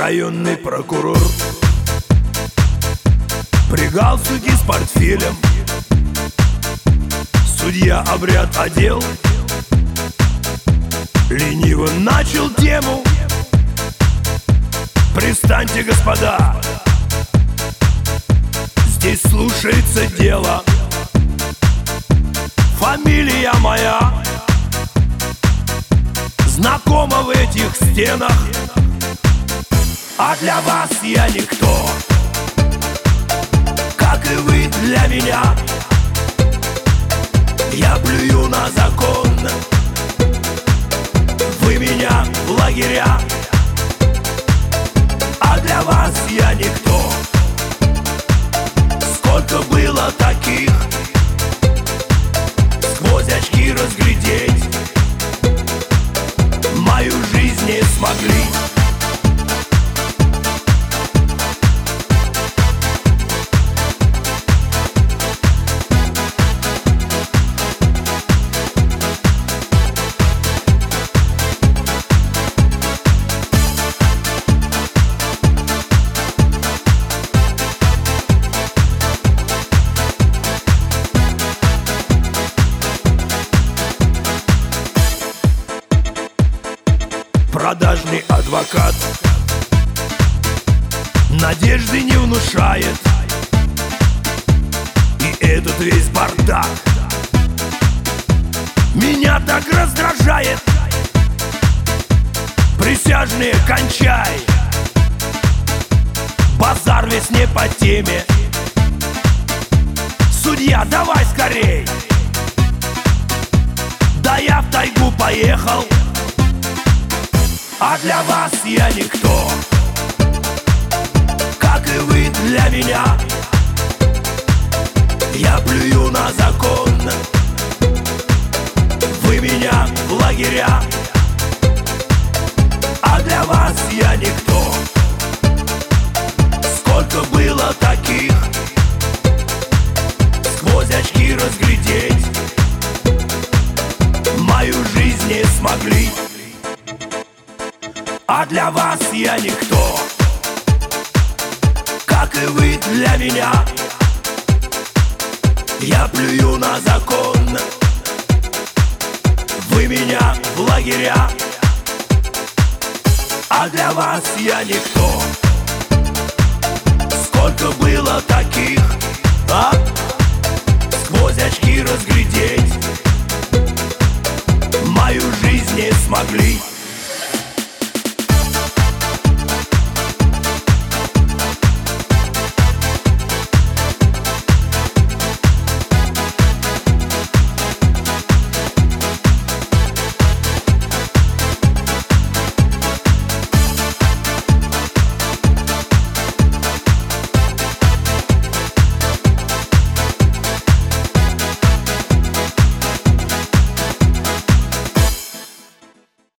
Районный прокурор при галстуке с портфелем, судья обряд одел, лениво начал тему. Пристаньте, господа, здесь слушается дело. Фамилия моя знакома в этих стенах, а для вас я никто, как и вы для меня. Я плюю на закон, вы меня в лагеря, а для вас я никто. Сколько было таких, сквозь очки разглядеть мою жизнь не смогли. Продажный адвокат надежды не внушает, и этот весь бардак меня так раздражает. Присяжные, кончай, базар весь не по теме. Судья, давай скорей, да я в тайгу поехал, а для вас я никто, как и вы для меня. Я плюю на закон, вы меня в лагеря, а для вас я никто. Сколько было таких, сквозь очки разглядеть мою жизнь не смогли, а для вас я никто, как и вы для меня. Я плюю на закон, вы меня в лагеря, а для вас я никто. Сколько было таких, сквозь очки разглядеть мою жизнь не смогли.